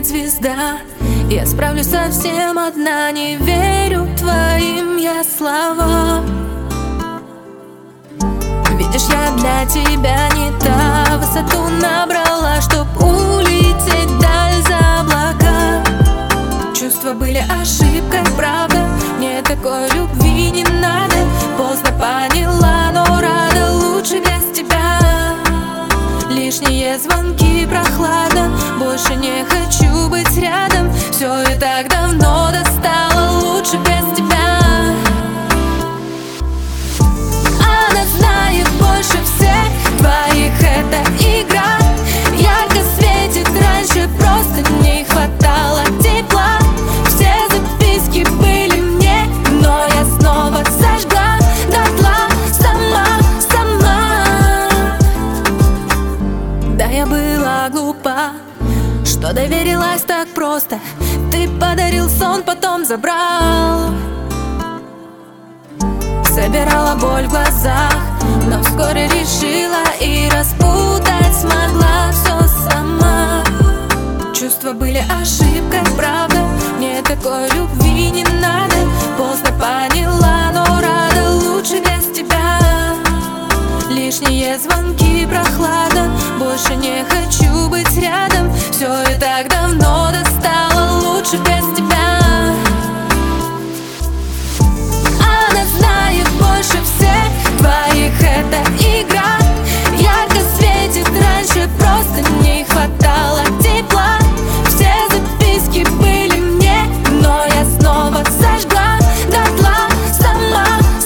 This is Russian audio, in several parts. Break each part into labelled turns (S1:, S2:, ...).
S1: звезда. Я справлюсь совсем одна, не верю твоим я словам. Видишь, я для тебя не та высоту набрала, чтоб улететь вдаль за облака. Чувства были ошибкой, правда, мне такой любви не надо. Поздно поняла, но рада, лучше без тебя. Лишние звонки, прохладно, больше не хочу быть рядом. Все и так давно достало, лучше без тебя. Она знает больше всех твоих, это игра. Ярко светит, раньше просто не хватало тепла. Все записки были мне, но я снова сожгла дотла сама. Да, я была глупа, что доверилась так просто. Ты подарил сон, потом забрал. Собирала боль в глазах, но вскоре решила и распутать смогла все сама. Чувства были ошибкой, правда, мне такой любви не надо. Поздно поняла, но рада, лучше без тебя. Лишние звонки, прохлада, больше не хочу быть рядом. Все и так давно достало, лучше без тебя. Она знает больше всех твоих, это игра. Ярко светит, раньше просто не хватало тепла. Все записки были мне, но я снова сожгла дотла сама.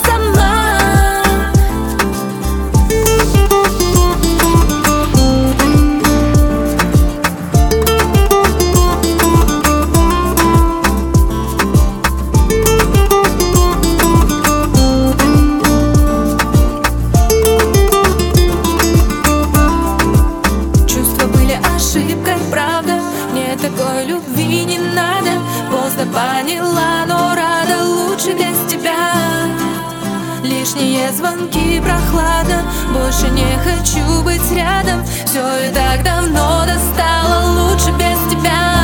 S1: Правда, мне такой любви не надо. Поздно поняла, но рада, лучше без тебя. Лишние звонки, прохлада, больше не хочу быть рядом. Все и так давно достало, лучше без тебя.